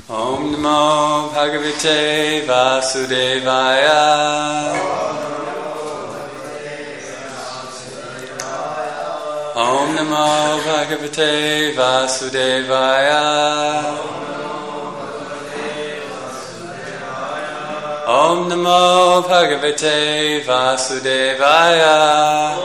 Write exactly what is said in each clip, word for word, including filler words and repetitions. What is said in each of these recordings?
Om Namo Bhagavate Vasudevaya. Om Namo Bhagavate Vasudevaya. Om Namo Bhagavate Vasudevaya.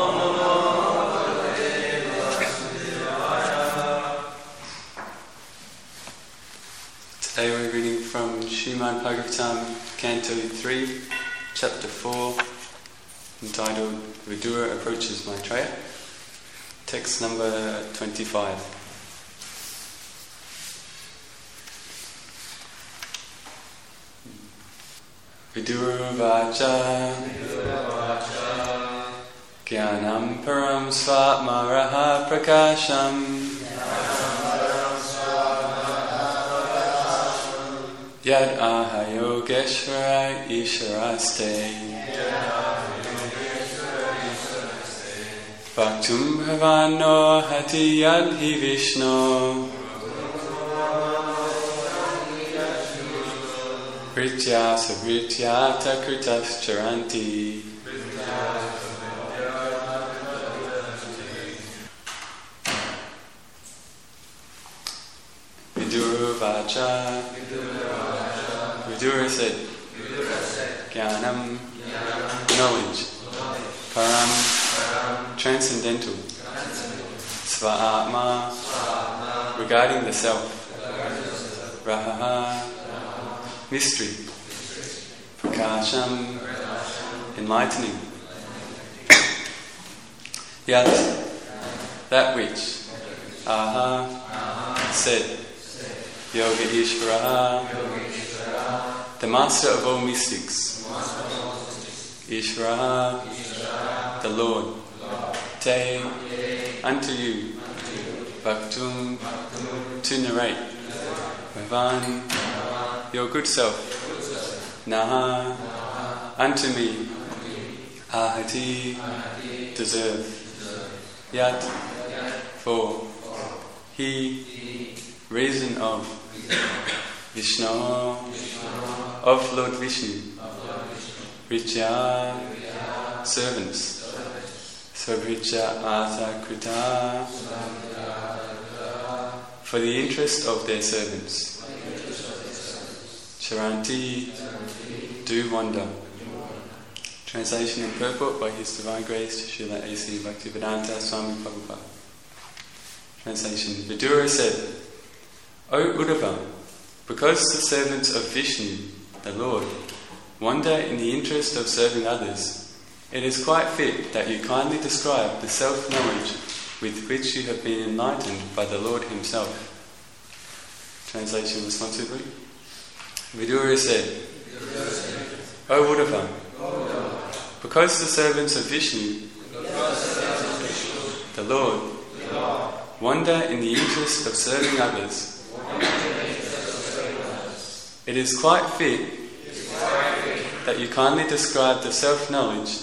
Today we're reading from Srimad Bhagavatam, Canto three, Chapter four, entitled Vidura Approaches Maitreya, text number twenty-five. Vidura Vacha Gyanam Param Swatmaraha Prakasham Yad aha yogeshvara isharaste Bhaktum bhavano hati yad hi Vishnu Pritya savrityata kritas charanti Vidura Vacha Vidura said, Jnanam, knowledge, Param, transcendental, Sva-atma, regarding the self, Rahaha, mystery, Prakasham, enlightening, Yat, that which, Aha, said, Yoga Ishvara, the master of all mystics, Ishvara, the Lord, Te, unto you, Bhaktum, to narrate, Bhavan, your good self, Naha, unto me, Ahati, deserve, Yat, for, He, reason of, Vishnu, of Lord Vishnu, Richa, servants, Svabhricha Ata Krita, for the interest of their servants, Charanti, do wander. Translation and purport by His Divine Grace, Srila A C Bhaktivedanta Swami Prabhupada. Translation. Vidura said, O Uddhava, because the servants of Vishnu, the Lord, wander in the interest of serving others, it is quite fit that you kindly describe the self-knowledge with which you have been enlightened by the Lord Himself. Translation responsively. Vidura said, O Uddhava, because the servants of Vishnu, the Lord, wander in the interest of serving others, it is quite fit that you kindly describe the self-knowledge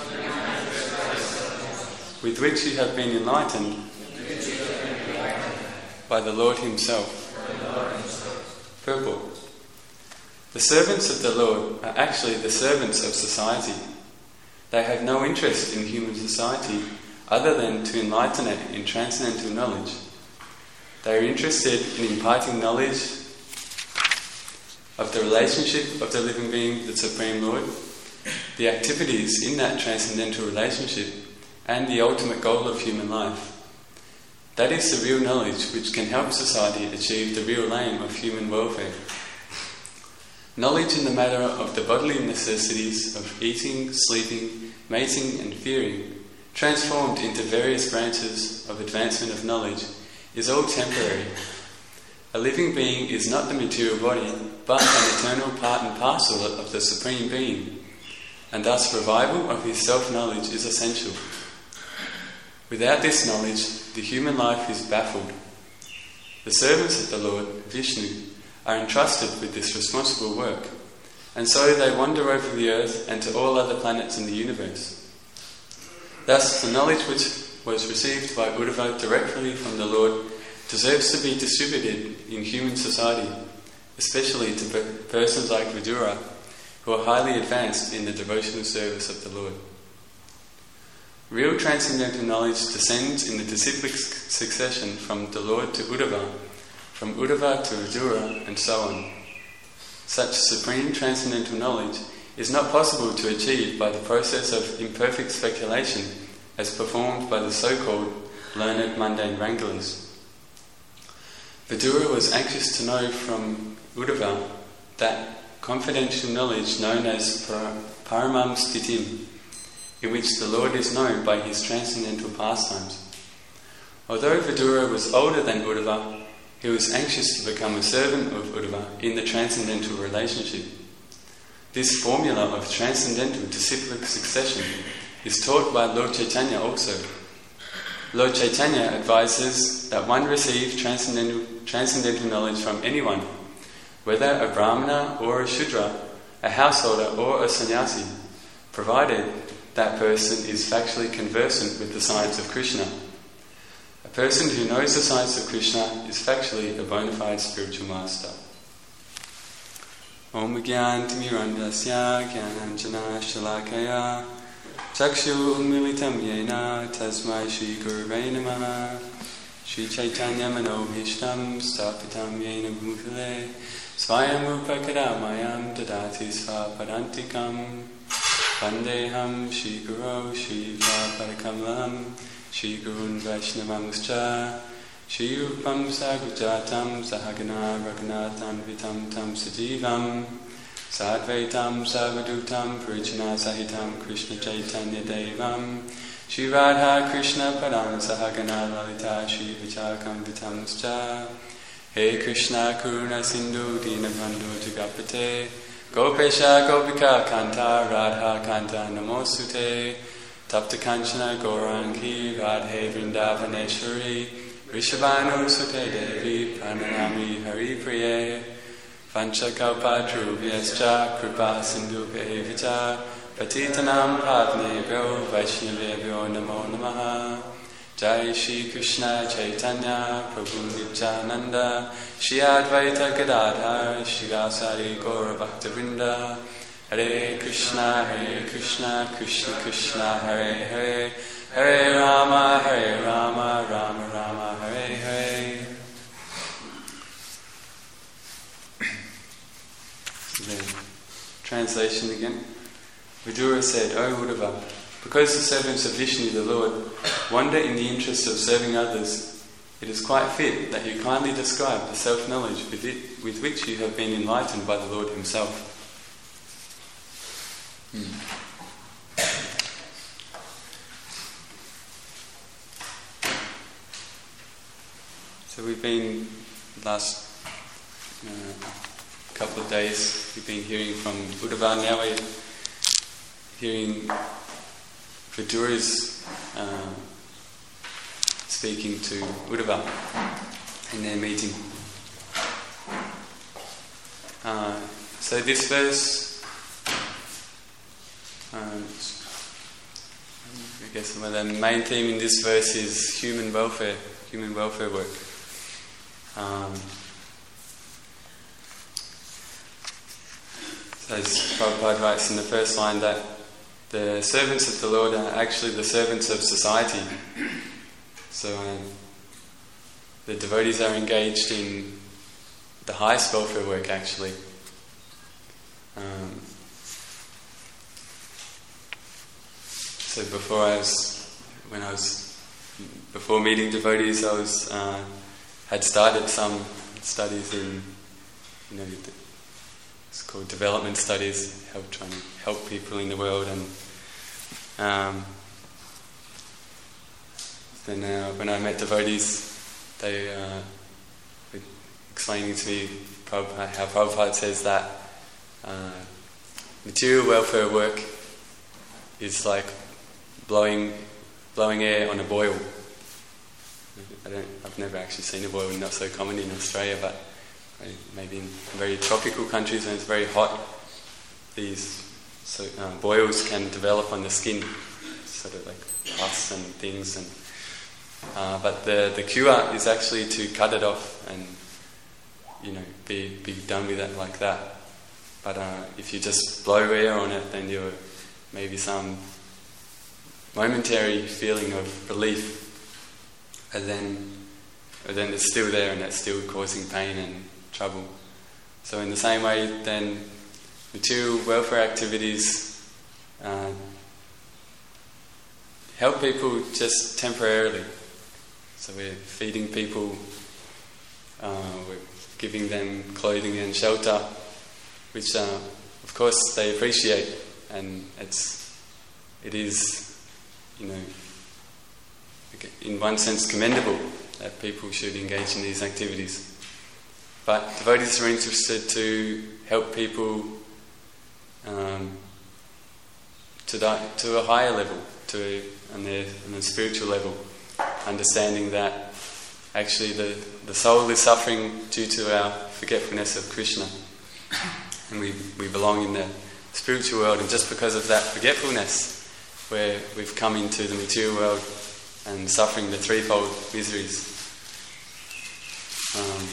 with which you have been enlightened by the Lord Himself. Purport. The servants of the Lord are actually the servants of society. They have no interest in human society other than to enlighten it in transcendental knowledge. They are interested in imparting knowledge of the relationship of the living being, the Supreme Lord, the activities in that transcendental relationship, and the ultimate goal of human life. That is the real knowledge which can help society achieve the real aim of human welfare. Knowledge in the matter of the bodily necessities of eating, sleeping, mating and fearing, transformed into various branches of advancement of knowledge, is all temporary. A living being is not the material body, but an eternal part and parcel of the Supreme Being, and thus revival of his self-knowledge is essential. Without this knowledge, the human life is baffled. The servants of the Lord, Vishnu, are entrusted with this responsible work, and so they wander over the earth and to all other planets in the universe. Thus, the knowledge which was received by Uddhava directly from the Lord deserves to be distributed in human society, especially to per- persons like Vidura, who are highly advanced in the devotional service of the Lord. Real transcendental knowledge descends in the disciplic succession from the Lord to Uddhava, from Uddhava to Vidura, and so on. Such supreme transcendental knowledge is not possible to achieve by the process of imperfect speculation as performed by the so-called learned mundane wranglers. Vidura was anxious to know from Uddhava that confidential knowledge known as Paramam Stitim, in which the Lord is known by his transcendental pastimes. Although Vidura was older than Uddhava, he was anxious to become a servant of Uddhava in the transcendental relationship. This formula of transcendental disciplic succession is taught by Lord Chaitanya also. Lord Chaitanya advises that one receive transcendental, transcendental knowledge from anyone, whether a Brahmana or a Shudra, a householder or a sannyasi, provided that person is factually conversant with the science of Krishna. A person who knows the science of Krishna is factually a bona fide spiritual master. Om Gyantimirandasya Gyananjana Shalakaya Chakshu Militam Yena Tasmai Shri Gurave Namaha Shri Chaitanya Manobhishtam Stapitam Yena Bhutale Svayam Upakadamayam Dadati Svapadantikam Vandeham Shri Guru Shri Vapadakamalam Shri Gurun Vaishnavamscha Shri Rupam Sagujatam Sahagana Raghunathan Vitam Tam Sajivam Sadvaitam Savadutam Purichana Sahitam Krishna Chaitanya Devam Shri Radha Krishna Padam Sahagana Lalita Shri Vichakam Vitamscha He Krishna Karuna Sindhu Dinabandhu Jagapate Gopesha Gopika Kanta Radha Kanta Namosute Tapta Kanchana Gaurangi Radhe Vrindavaneshwari Rishabhanu Sute Devi Prananami Hari Priye Vanchakalpadrubhyascha Kripa Sindhubhevita Patitanam Padnebhyo Vaishnavebhyo Namo Namaha Jai Shri Krishna Chaitanya Prabhu Nityananda Shri Advaita Gadadhar Shri Gasari Gaura Bhaktivinoda Hare Krishna Hare Krishna Krishna Krishna Hare Hare Hare Rama Hare Rama Rama Rama Hare Hare. The translation again. Vidura said, O Uddhava, because the servants of Vishnu the Lord wander in the interest of serving others, it is quite fit that you kindly describe the self-knowledge with, it, with which you have been enlightened by the Lord himself. Hmm. So we've been, last uh, couple of days, we've been hearing from Uddhava. Now we're hearing Vidura's uh, speaking to Uddhava in their meeting. Uh, so this verse, uh, I guess well, the main theme in this verse is human welfare, human welfare work. Um, as Prabhupada writes in the first line, that the servants of the Lord are actually the servants of society. So um, the devotees are engaged in the highest welfare work, actually. Um, so before I was, when I was, before meeting devotees, I was uh, had started some studies in, you know, it's called development studies, help trying to help people in the world, and um, then uh, when I met devotees, they uh, were explaining to me Prabhupada, how Prabhupada says that uh, material welfare work is like blowing blowing air on a boil. I don't, I've never actually seen a boil, not so common in Australia, but maybe in very tropical countries when it's very hot, these so, uh, boils can develop on the skin, sort of like pus and things. And uh, but the the cure is actually to cut it off and you know, be be done with it like that. But uh, if you just blow air on it, then you're maybe some momentary feeling of relief, and then and then it's still there, and that's still causing pain and trouble. So in the same way, then material welfare activities uh, help people just temporarily. So we're feeding people, uh, we're giving them clothing and shelter, which uh, of course they appreciate, and it's it is, you know, in one sense commendable that people should engage in these activities. But devotees are interested to help people um, to the, to a higher level, to on their on a spiritual level, understanding that actually the, the soul is suffering due to our forgetfulness of Krishna, and we we belong in the spiritual world, and just because of that forgetfulness, where we've come into the material world and suffering the threefold miseries. Um,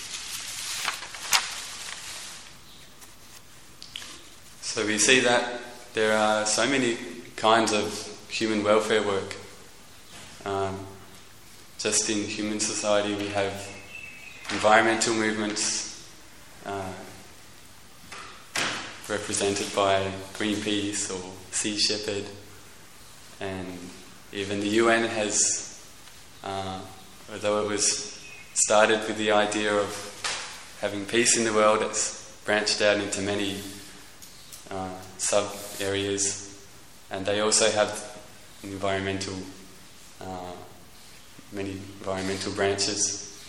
so we see that there are so many kinds of human welfare work. Um, just in human society we have environmental movements uh, represented by Greenpeace or Sea Shepherd, and even the U N has, uh, although it was started with the idea of having peace in the world, it's branched out into many uh, sub-areas, and they also have environmental, uh, many environmental branches.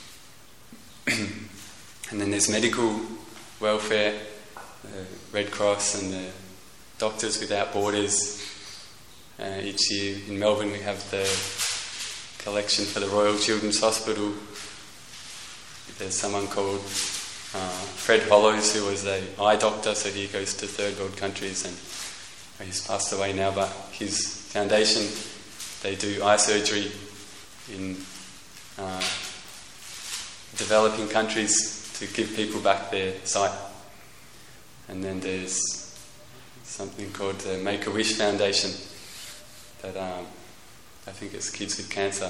And then there's medical welfare, the Red Cross and the Doctors Without Borders. Uh, each year in Melbourne we have the collection for the Royal Children's Hospital. There's someone called uh, Fred Hollows, who was an eye doctor, so he goes to third world countries, and he's passed away now, but his foundation, they do eye surgery in uh, developing countries to give people back their sight. And then there's something called the Make-A-Wish Foundation, that um, I think it's kids with cancer.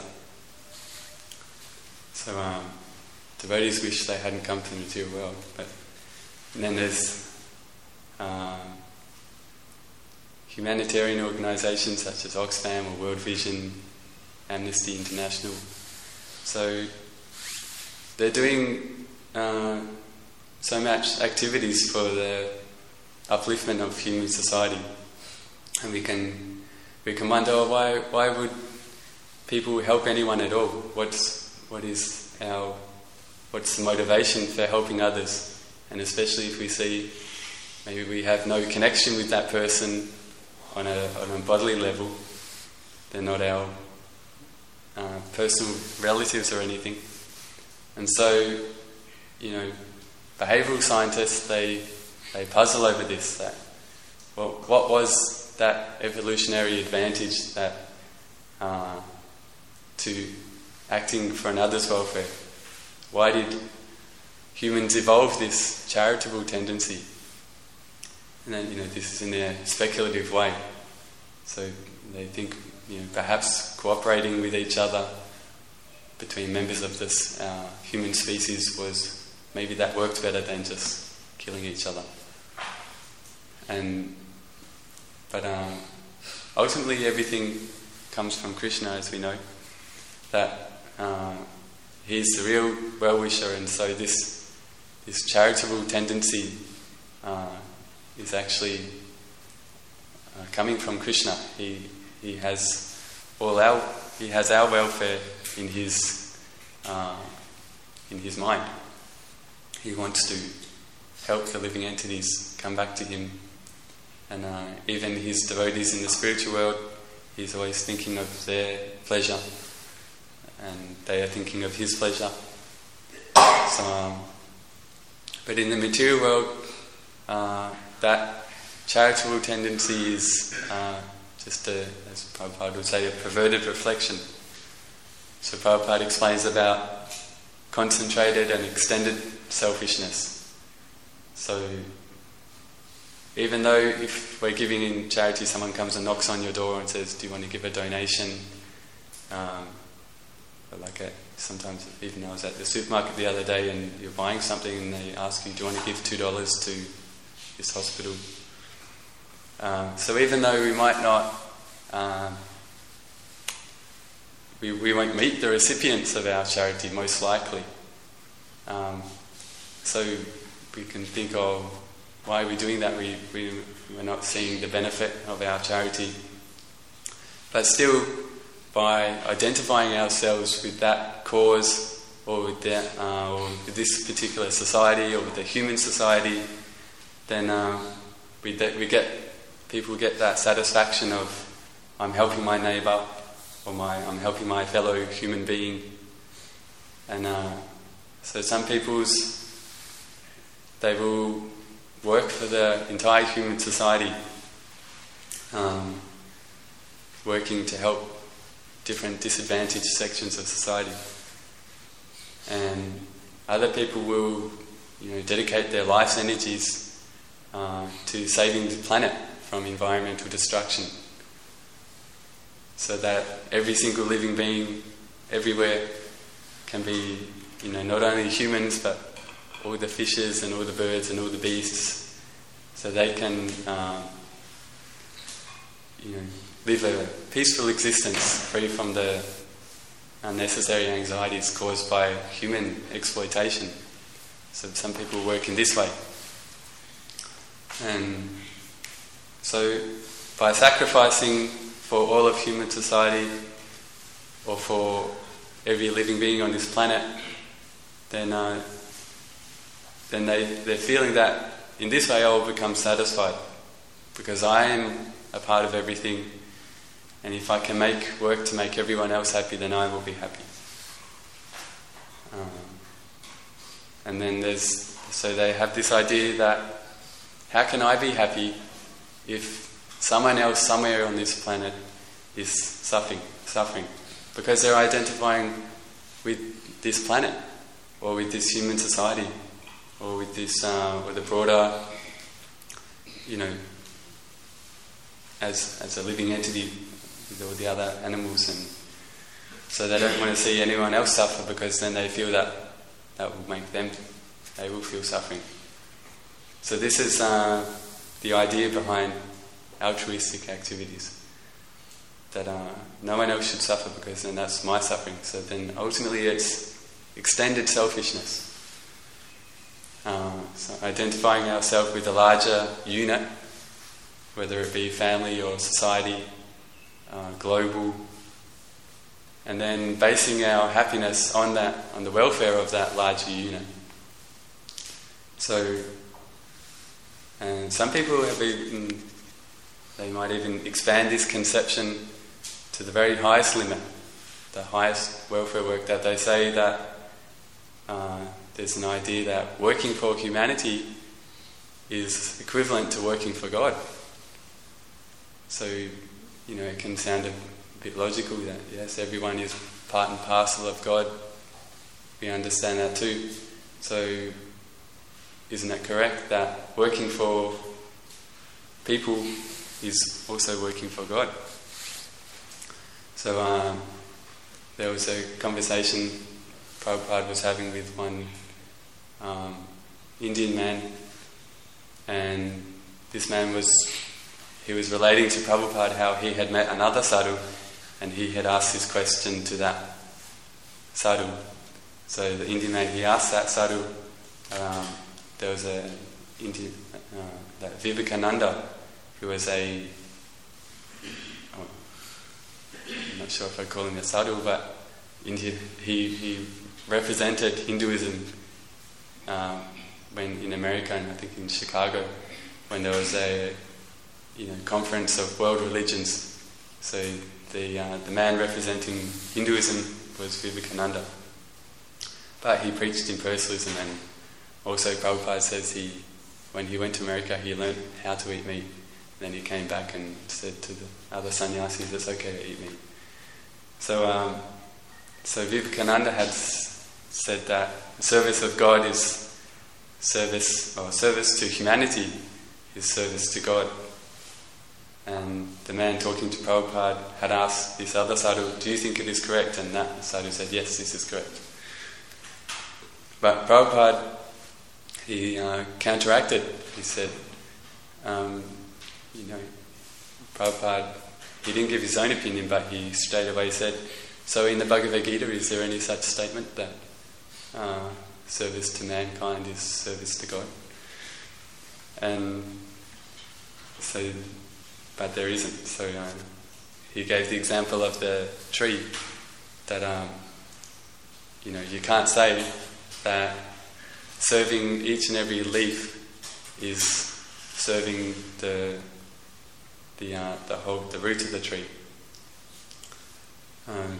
So um, devotees wish they hadn't come to the material world. But and then there's um, humanitarian organisations such as Oxfam or World Vision, Amnesty International. So they're doing uh, so much activities for the upliftment of human society, and we can we can wonder, oh, why why would people help anyone at all? What's what is our what's the motivation for helping others? And especially if we see maybe we have no connection with that person on a on a bodily level, they're not our uh, personal relatives or anything. And so, you know, behavioural scientists, they they puzzle over this. That well, what was that evolutionary advantage that uh, to acting for another's welfare? Why did humans evolve this charitable tendency? And then, you know, this is in a speculative way. So they think, you know, perhaps cooperating with each other between members of this uh, human species was maybe that worked better than just killing each other. And but um, ultimately everything comes from Krishna, as we know. That uh, he's the real well-wisher, and so this this charitable tendency uh, is actually uh, coming from Krishna. He he has all our he has our welfare in his uh, in his mind. He wants to help the living entities come back to him, and uh, even his devotees in the spiritual world, he's always thinking of their pleasure, and they are thinking of his pleasure. So, um, but in the material world, uh, that charitable tendency is uh, just a, as Prabhupada would say, a perverted reflection. So Prabhupada explains about concentrated and extended selfishness. So even though if we're giving in charity, someone comes and knocks on your door and says, do you want to give a donation? Um, but like a, sometimes even I was at the supermarket the other day and you're buying something and they ask you, do you want to give two dollars to this hospital? Um, so even though we might not, um, we, we won't meet the recipients of our charity most likely. Um, so we can think of, why are we doing that? We, we, we're not seeing the benefit of our charity. But still, by identifying ourselves with that cause, or with, that, uh, or with this particular society, or with the human society, then uh, we, we get, people get that satisfaction of, I'm helping my neighbour, or my, I'm helping my fellow human being. And uh, so some people's, they will work for the entire human society, um, working to help different disadvantaged sections of society. And other people will, you know, dedicate their life's energies uh, to saving the planet from environmental destruction, so that every single living being everywhere can be, you know, not only humans but all the fishes and all the birds and all the beasts, so they can, um, you know, live a peaceful existence free from the unnecessary anxieties caused by human exploitation. So some people work in this way. And so by sacrificing for all of human society, or for every living being on this planet, then uh, then they, they're feeling that in this way I will become satisfied, because I am a part of everything, and if I can make work to make everyone else happy, then I will be happy. Um, and then there's, so they have this idea that, how can I be happy if someone else somewhere on this planet is suffering, suffering? Because they're identifying with this planet, or with this human society, or with this, uh, or the broader, you know, as as a living entity with all the other animals, and so they don't want to see anyone else suffer, because then they feel that that will make them, they will feel suffering. So this is uh, the idea behind altruistic activities, that uh, no one else should suffer, because then that's my suffering. So then ultimately it's extended selfishness. Uh, so identifying ourselves with a larger unit, whether it be family or society, uh, global, and then basing our happiness on that, on the welfare of that larger unit. So, and some people have even, they might even expand this conception to the very highest limit, the highest welfare work, that they say that uh, there's an idea that working for humanity is equivalent to working for God. So, you know, it can sound a bit logical that, yes, everyone is part and parcel of God. We understand that too. So, isn't it correct that working for people is also working for God? So, um, there was a conversation Prabhupada was having with one um, Indian man, and this man was, he was relating to Prabhupada how he had met another sadhu, and he had asked this question to that sadhu. So the Indian man, he asked that sadhu, um, there was a Indian, uh, that Vivekananda, who was a, oh, I'm not sure if I call him a sadhu, but India, he, he represented Hinduism um, when in America, and I think in Chicago, when there was a, you know, conference of world religions. So the uh, the man representing Hinduism was Vivekananda, but he preached Universalism, and also Prabhupada says he, when he went to America, he learnt how to eat meat. Then he came back and said to the other sannyasis, it's okay to eat meat. So, um, so Vivekananda had said that the service of God is service, or service to humanity is service to God. And the man talking to Prabhupada had asked this other sadhu, do you think it is correct? And that sadhu said, yes, this is correct. But Prabhupada, he uh, counteracted. He said, um, you know, Prabhupada, he didn't give his own opinion, but he straight away said, so in the Bhagavad Gita, is there any such statement that uh, service to mankind is service to God? And so, but there isn't. So uh, he gave the example of the tree, that um, you know, you can't say that serving each and every leaf is serving the the uh, the whole the root of the tree. Um,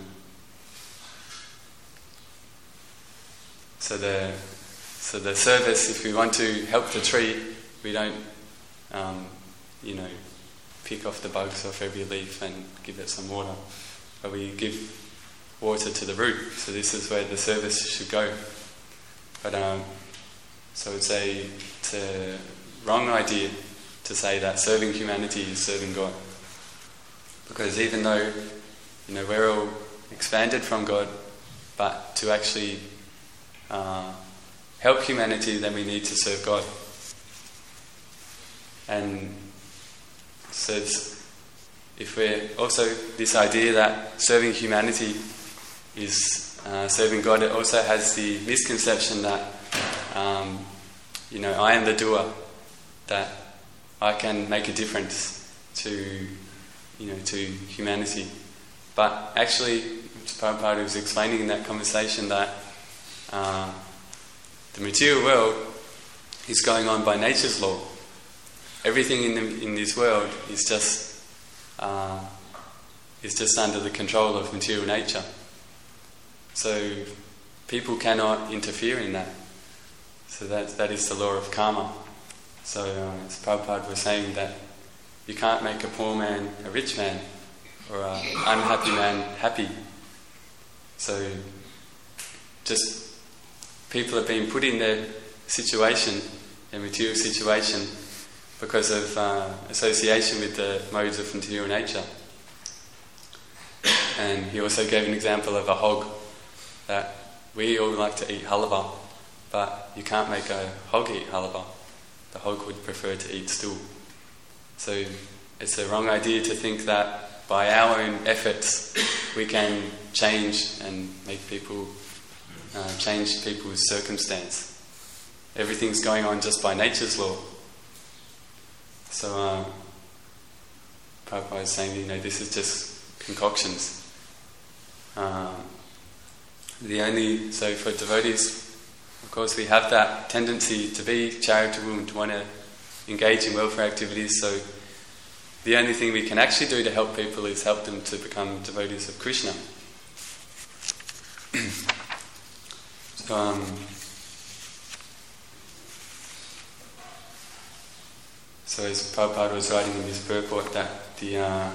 so the so the service, if we want to help the tree, we don't um, you know pick off the bugs off every leaf and give it some water, but we give water to the root. So this is where the service should go. But um, so it's a it's a wrong idea to say that serving humanity is serving God, because even though you know we're all expanded from God, but to actually uh, help humanity, then we need to serve God. And so it's, if we're also this idea that serving humanity is uh, serving God, it also has the misconception that um, you know I am the doer, that I can make a difference to you know to humanity. But actually, Prabhupada was explaining in that conversation that uh, the material world is going on by nature's law. Everything in the, in this world is just uh, is just under the control of material nature. So people cannot interfere in that. So that that is the law of karma. So uh, as Prabhupada was saying, that you can't make a poor man a rich man, or an unhappy man happy. So just people have been put in their situation, their material situation, because of uh, association with the modes of material nature. And he also gave an example of a hog, that we all like to eat halava, but you can't make a hog eat halava. The hog would prefer to eat stool. So it's a wrong idea to think that by our own efforts we can change and make people uh, change people's circumstance. Everything's going on just by nature's law. So uh, Prabhupada is saying, you know, this is just concoctions. Um, the only so for devotees, of course, we have that tendency to be charitable and to want to engage in welfare activities. So the only thing we can actually do to help people is help them to become devotees of Krishna. so, um, so as Prabhupada was writing in his purport, that the uh,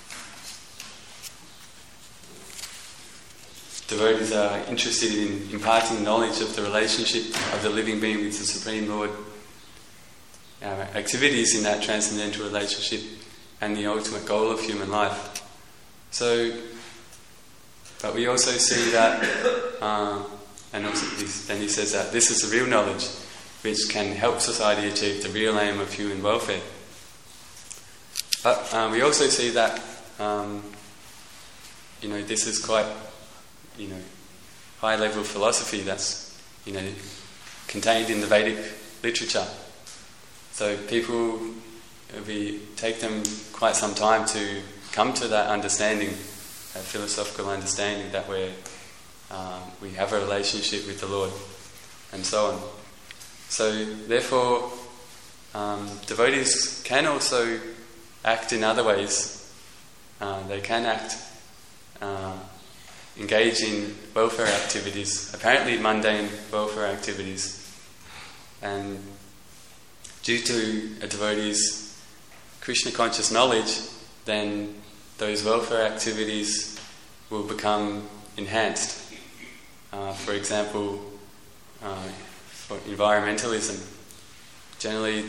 devotees are interested in imparting knowledge of the relationship of the living being with the Supreme Lord, uh, activities in that transcendental relationship, and the ultimate goal of human life. So, but we also see that, uh, and also this, then he says that this is the real knowledge which can help society achieve the real aim of human welfare. But um, we also see that, um, you know, this is quite, you know, high-level philosophy that's, you know, contained in the Vedic literature. So people, we take them quite some time to come to that understanding, that philosophical understanding that we're, um, we have a relationship with the Lord, and so on. So therefore, um, devotees can also act in other ways. Uh, they can act, uh, engage in welfare activities, apparently mundane welfare activities, and due to a devotee's Krishna conscious knowledge, then those welfare activities will become enhanced. Uh, for example, uh, for environmentalism. Generally,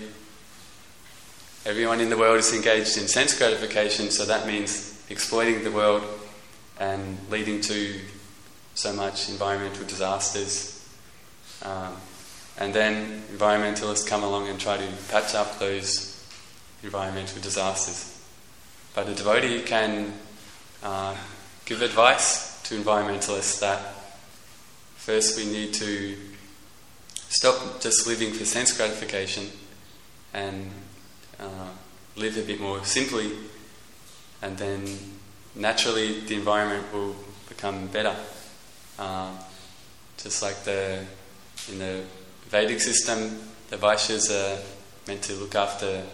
everyone in the world is engaged in sense gratification, so that means exploiting the world and leading to so much environmental disasters. Um, and then environmentalists come along and try to patch up those environmental disasters. But a devotee can uh, give advice to environmentalists that first we need to stop just living for sense gratification and uh, live a bit more simply, and then naturally the environment will become better. Uh, just like the in the Vedic system, the Vaishyas are meant to look after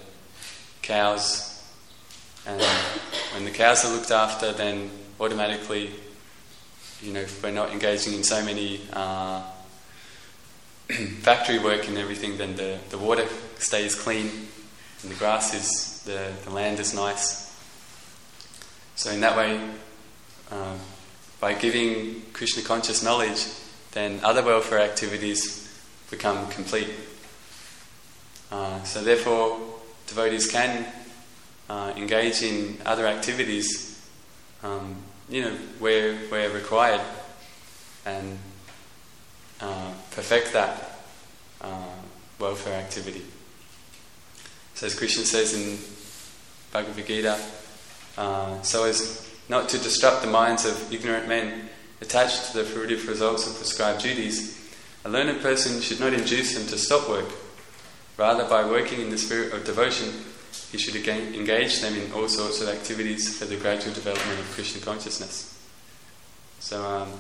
cows, and when the cows are looked after, then automatically, you know, if we're not engaging in so many uh, factory work and everything, then the, the water stays clean and the grass is, the, the land is nice. So in that way, uh, by giving Krishna conscious knowledge, then other welfare activities become complete. Uh, so therefore, devotees can uh, engage in other activities, um, you know, where where required, and uh, perfect that uh, welfare activity. So as Krishna says in Bhagavad Gita, uh, so as not to disrupt the minds of ignorant men attached to the fruitive results of prescribed duties, a learned person should not induce them to stop work. Rather, by working in the spirit of devotion, he should again engage them in all sorts of activities for the gradual development of Krishna consciousness. So, um,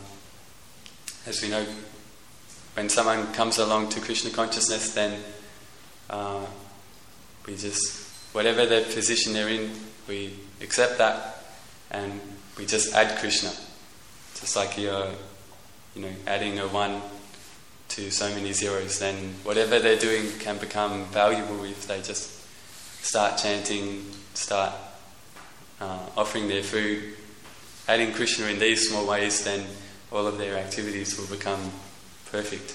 as we know, when someone comes along to Krishna consciousness, then uh, we just, whatever their position they're in, we accept that and we just add Krishna. Just like you're, you know, adding a one to so many zeros, then whatever they're doing can become valuable if they just start chanting, start uh, offering their food, adding Krishna in these small ways, then all of their activities will become perfect.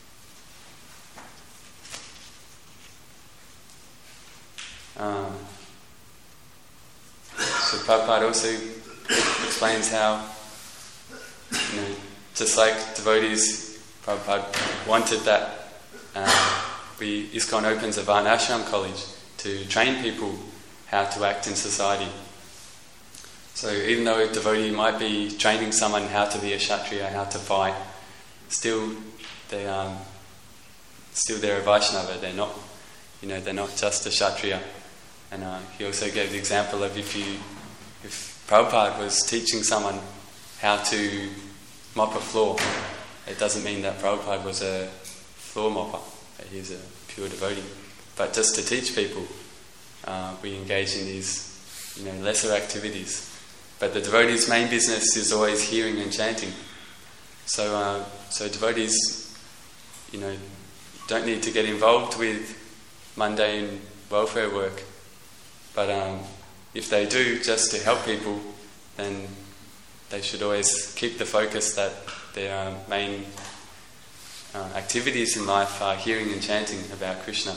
Um, so Prabhupada also explains how, you know, just like devotees, Prabhupada wanted that uh, we, ISKCON opens a Varnashram college to train people how to act in society. So even though a devotee might be training someone how to be a Kshatriya, how to fight, still they um, still they're a Vaishnava. They're not, you know, they're not just a Kshatriya. And uh, he also gave the example of if you, if Prabhupada was teaching someone how to mop a floor, it doesn't mean that Prabhupada was a floor mopper, that he's a pure devotee. But just to teach people, uh, we engage in these, you know, lesser activities. But the devotee's main business is always hearing and chanting. So, uh, so devotees, you know, don't need to get involved with mundane welfare work. But um, if they do, just to help people, then they should always keep the focus that their uh, main uh, activities in life are hearing and chanting about Krishna.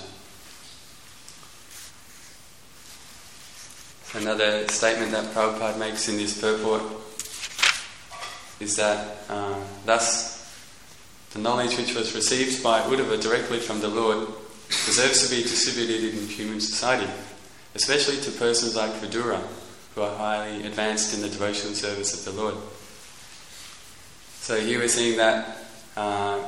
Another statement that Prabhupada makes in this purport is that uh, thus the knowledge which was received by Uddhava directly from the Lord deserves to be distributed in human society, especially to persons like Vidura, who are highly advanced in the devotional service of the Lord. So here we're seeing that uh,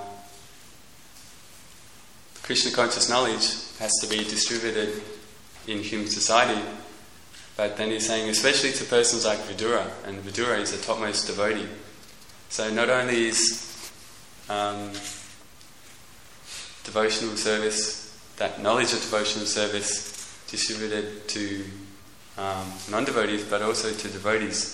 Krishna conscious knowledge has to be distributed in human society, but then he's saying especially to persons like Vidura, and Vidura is the topmost devotee. So not only is um, devotional service, that knowledge of devotional service distributed to um, non-devotees, but also to devotees.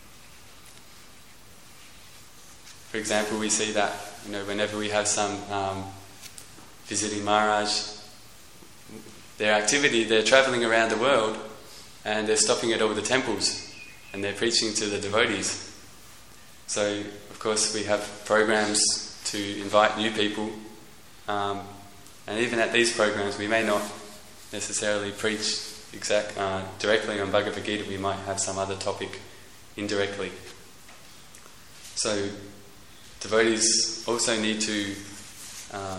For example, we see that, you know, whenever we have some um, visiting Maharaj, their activity, they're travelling around the world and they're stopping at all the temples and they're preaching to the devotees. So, of course, we have programs to invite new people, um, and even at these programs, we may not necessarily preach exact uh, directly on Bhagavad Gita. We might have some other topic indirectly. So, devotees also need to, uh,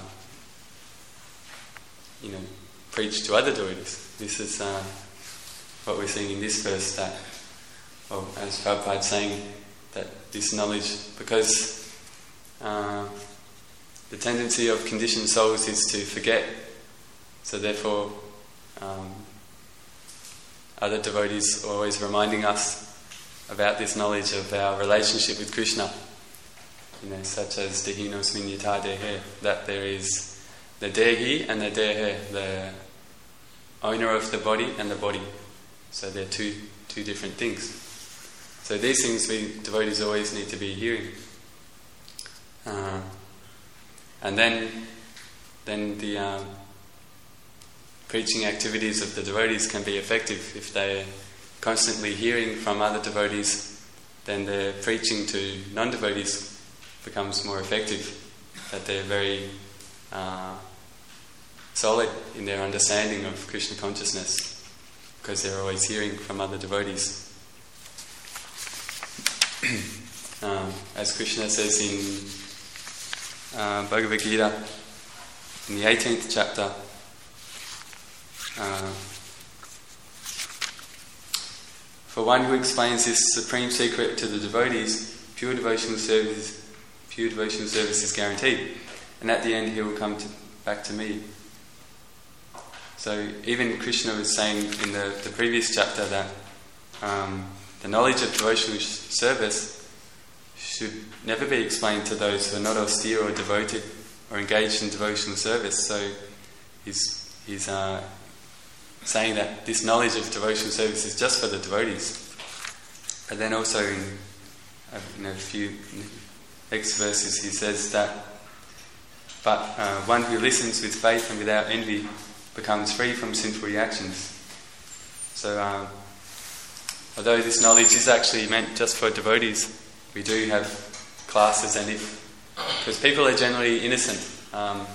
you know, preach to other devotees. This is uh, what we're seeing in this verse, that, well, as Prabhupada is saying, that this knowledge, because uh, the tendency of conditioned souls is to forget, so therefore um, other devotees are always reminding us about this knowledge of our relationship with Krishna, you know, such as Dehinosmin Yata Dehe, that there is the Dehi and the Dehe, the owner of the body and the body. So they're two two different things. So these things we devotees always need to be hearing. Uh, and then then the um, preaching activities of the devotees can be effective if they're constantly hearing from other devotees. Then their preaching to non-devotees becomes more effective, that they're very uh, solid in their understanding of Krishna consciousness, because they're always hearing from other devotees. um, as Krishna says in uh, Bhagavad Gita, in the eighteenth chapter, uh, for one who explains this supreme secret to the devotees, pure devotional service, pure devotional service is guaranteed, and at the end he will come to, back to me. So even Krishna was saying in the, the previous chapter that um, the knowledge of devotional service should never be explained to those who are not austere or devoted or engaged in devotional service. So he's, he's uh, saying that this knowledge of devotional service is just for the devotees. But then also in, uh, in a few next verses he says that but uh, one who listens with faith and without envy becomes free from sinful reactions. So um, although this knowledge is actually meant just for devotees, we do have classes, and if because people are generally innocent. Um,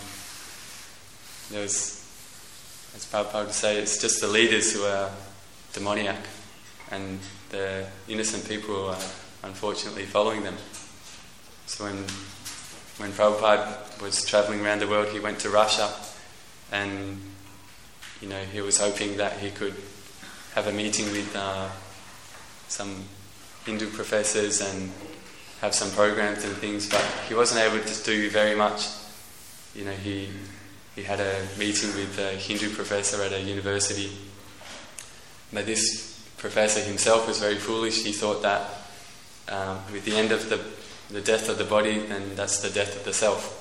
there's, as Prabhupada would say, it's just the leaders who are demoniac, and the innocent people are unfortunately following them. So when when Prabhupada was travelling around the world, he went to Russia, and you know he was hoping that he could have a meeting with uh, some Hindu professors and have some programs and things, but he wasn't able to do very much. You know, he he had a meeting with a Hindu professor at a university, but this professor himself was very foolish. He thought that um, with the end of the the death of the body, then that's the death of the self.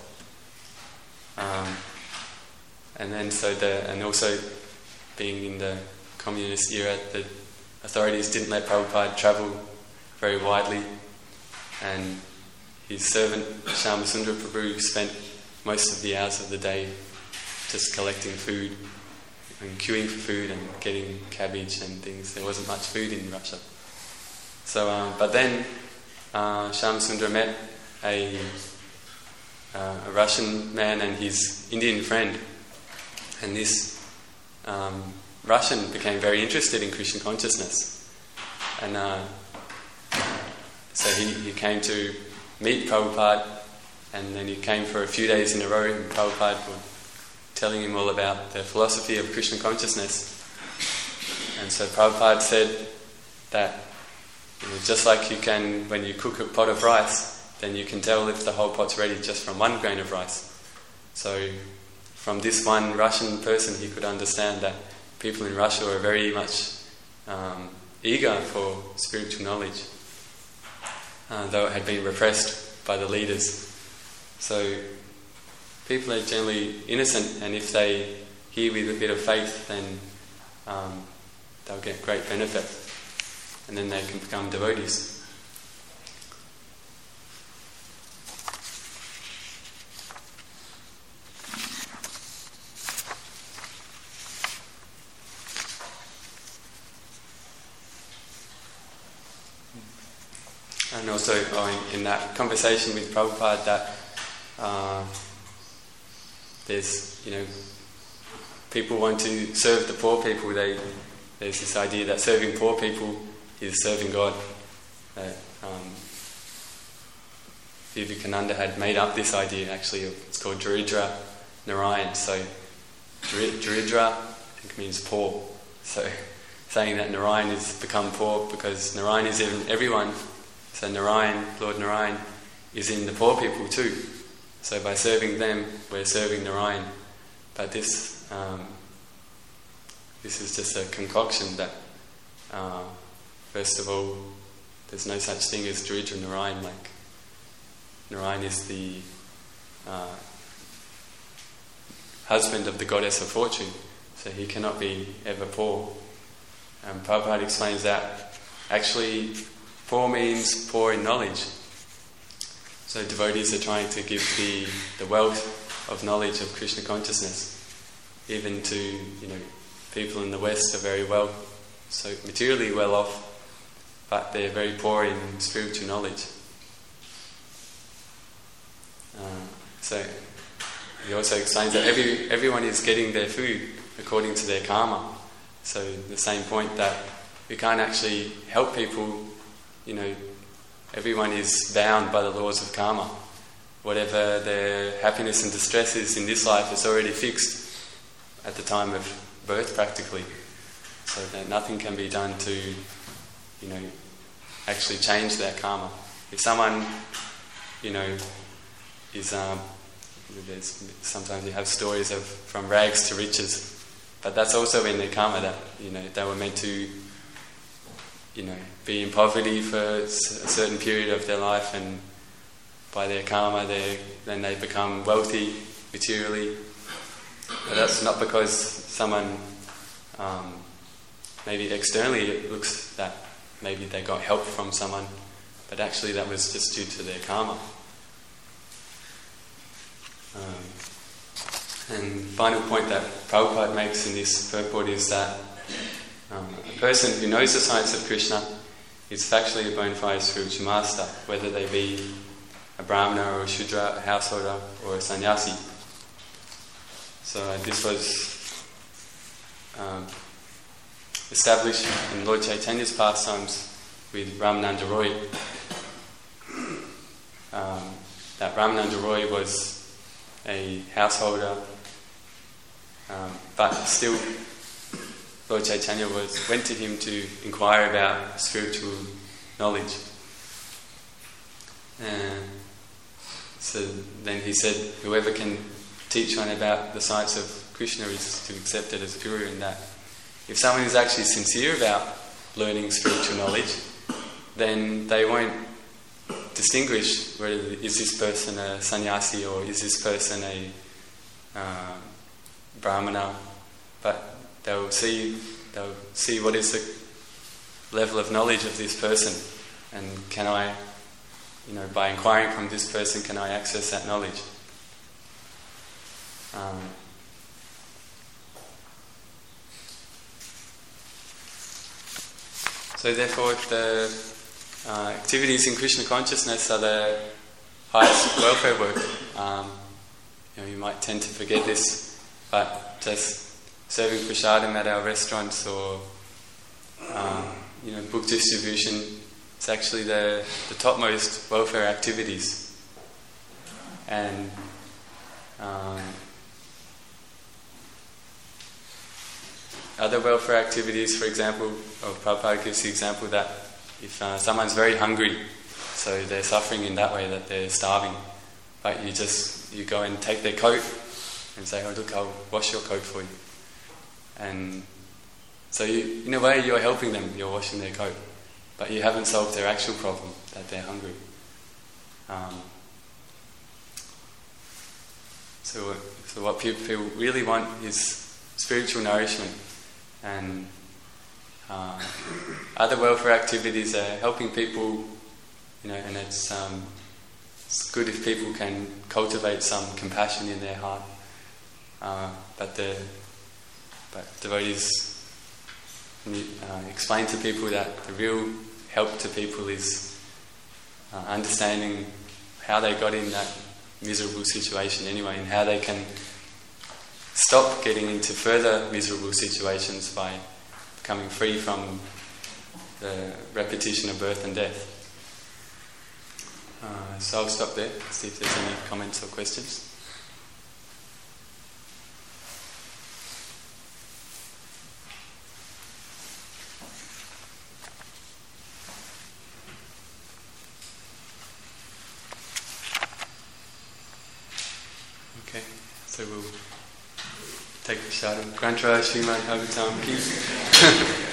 Um, and then so the and also being in the communist era, the authorities didn't let Prabhupada travel very widely, and his servant Shyamasundara Prabhu spent most of the hours of the day just collecting food and queuing for food and getting cabbage and things. There wasn't much food in Russia. So, um, but then uh, Shyamasundara met a, uh, a Russian man and his Indian friend, and this um, Russian became very interested in Krishna consciousness, and uh, so he, he came to meet Prabhupada, and then he came for a few days in a row, and Prabhupada was telling him all about the philosophy of Krishna consciousness. And so Prabhupada said that, you know, just like you can, when you cook a pot of rice, then you can tell if the whole pot's ready just from one grain of rice. So from this one Russian person, he could understand that people in Russia were very much um, eager for spiritual knowledge, uh, though it had been repressed by the leaders. So people are generally innocent, and if they hear with a bit of faith, then um, they'll get great benefit, and then they can become devotees. and also oh, in, in that conversation with Prabhupada that uh, there's, you know, people want to serve the poor people. They there's this idea that serving poor people is serving God. That um, Vivekananda had made up this idea. Actually, it's called Daridra Narayan. So Daridra, I think, means poor. So saying that Narayan has become poor because Narayan is in everyone. So Narayan, Lord Narayan, is in the poor people too. So by serving them, we're serving Narayan. But this um, this is just a concoction that, uh, first of all, there's no such thing as Daridra Narayan. Like, Narayan is the uh, husband of the goddess of fortune, so he cannot be ever poor. And Prabhupada explains that actually poor means poor in knowledge. So devotees are trying to give the, the wealth of knowledge of Krishna consciousness, even to, you know, people in the West are very well, so materially well off, but they're very poor in spiritual knowledge. Uh, so he also explains that every everyone is getting their food according to their karma. So the same point that we can't actually help people, you know, everyone is bound by the laws of karma. Whatever their happiness and distress is in this life is already fixed at the time of birth practically. So that nothing can be done to, you know, actually change their karma. If someone, you know, is, um, there's, sometimes you have stories of from rags to riches, but that's also in their karma that, you know, they were meant to, you know, be in poverty for a certain period of their life, and by their karma they then they become wealthy materially. But that's not because someone, um, maybe externally it looks that maybe they got help from someone, but actually that was just due to their karma. Um, and final point that Prabhupada makes in this purport is that um, a person who knows the science of Krishna is factually a bona fide spiritual master, whether they be a brahmana or a shudra, a householder or a sannyasi. So uh, this was um, established in Lord Chaitanya's pastimes with Ramananda Roy. Um, that Ramananda Roy was a householder, um, but still Lord Chaitanya was went to him to inquire about spiritual knowledge. And so then he said, whoever can teach one about the science of Krishna is to accept it as pure, and that if someone is actually sincere about learning spiritual knowledge, then they won't distinguish whether is this person a sannyasi or is this person a uh, brahmana, but they'll see they'll see what is the level of knowledge of this person, and can I, you know, by inquiring from this person, can I access that knowledge? Um, so therefore the uh, activities in Krishna consciousness are the highest welfare work. Um, you know, you might tend to forget this, but just serving prasadam at our restaurants or um, you know, book distribution is actually the, the topmost welfare activities. And um, other welfare activities, for example, or Prabhupada gives the example that if uh, someone's very hungry, so they're suffering in that way, that they're starving, but you just, you go and take their coat and say, oh look, I'll wash your coat for you. And so you, in a way you're helping them, you're washing their coat, but you haven't solved their actual problem, that they're hungry. Um, so, so what people really want is spiritual nourishment. And uh, other welfare activities are helping people, you know, and it's, um, it's good if people can cultivate some compassion in their heart. Uh, but the but devotees uh, explain to people that the real help to people is uh, understanding how they got in that miserable situation anyway, and how they can stop getting into further miserable situations by becoming free from the repetition of birth and death. Uh, so I'll stop there, see if there's any comments or questions. Okay, so we'll take the shadow. Grantra Srimad Bhagavatam Ki.